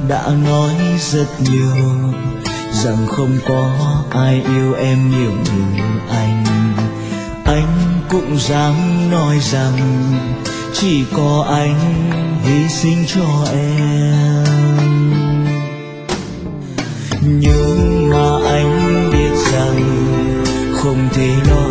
đã nói rất nhiều rằng không có ai yêu em nhiều như anh. Anh cũng dám nói rằng chỉ có anh hy sinh cho em. Nhưng mà anh biết rằng không thể nói